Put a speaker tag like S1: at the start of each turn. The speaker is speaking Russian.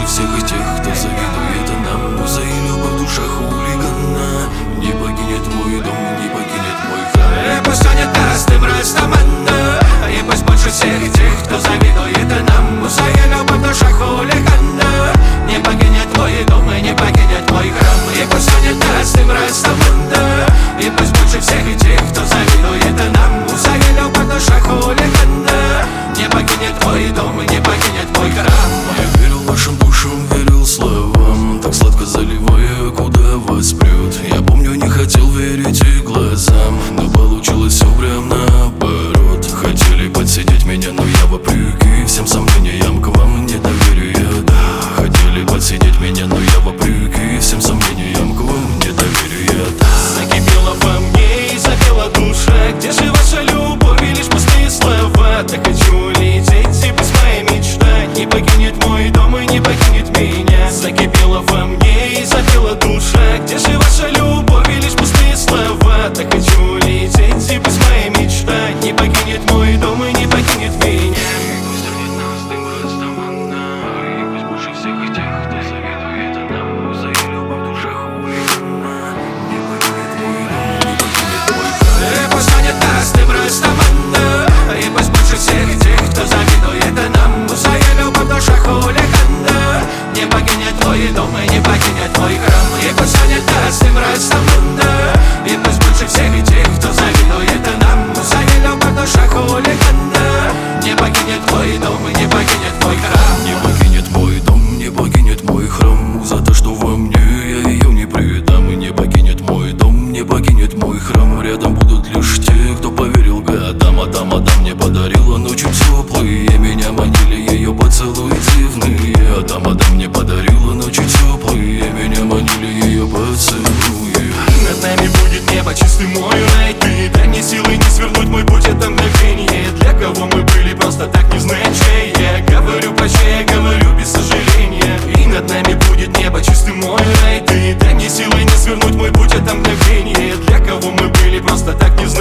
S1: больше всех и тех, кто завидует нам. Муза и любовь в душах хулигана. Не покинет мой дом, не покинет мой храм.
S2: И пусть он не даст им растаманна. И пусть больше всех тех, кто завидует нам. Муза и любовь в душах хулигана. Не покинет мой дом и не покинет мой храм. И пусть он не даст им растаманна. И пусть больше всех тех, кто завидует нам. Муза и любовь в душах хулигана. Не покинет мой дом и не покинет мой храм.
S1: Я верил вашим душам, верил словам, так сладко заливая, куда вас прет. Я помню, не хотел верить и глазам, но получилось все прям наоборот. Хотели подсидеть меня, но я вопреки всем сомнениям к вам недоверие, да. Хотели подсидеть меня, но я вопреки всем сомнениям к вам недоверие, да.
S2: Закипела во мне и запела душа. Где же ваша любовь и лишь пустые слова? Так хочу лететь и быть моей мечта. Не покинет мой дом и не покинет меня. Закипела во мне и запела душа. Где же ваша любовь и лишь пустые слова? Так хочу лететь и быть моей мечта. Не покинет мой дом и не покинет меня.
S1: Пусть нет нас дым растаманна. И пусть больше всех и тех, кто завидует нам. Муза и любовь в душах хулигана. Не покинет мой дом, не покинет мой храм.
S2: И пусть он не даст им растаманна. И пусть больше всех тех, кто завидует нам. Муза и любовь в душах хулигана. Не покинет мой дом и не покинет мой храм. И пусть он не даст им растаманна. И пусть больше всех тех, кто завидует нам. Муза и любовь в душах хулигана. Не покинет мой дом и не покинет мой храм.
S1: Не покинет мой дом, не покинет мой храм. За то, что во мне, я ее не предам. И не покинет мой дом, не покинет мой храм. Рядом будут лишь те, кто поверил годам. Адам мне подарила ночи теплые. Меня манили ее поцелуи дивные. Адам мне подарила ночи теплые. Меня манили ее поцелуи.
S2: Над нами будет небо, чистый мой рай. Ты дай мне силы не свернуть мой путь, это мгновение. Для кого мы были, просто так не знаю, чей. Я говорю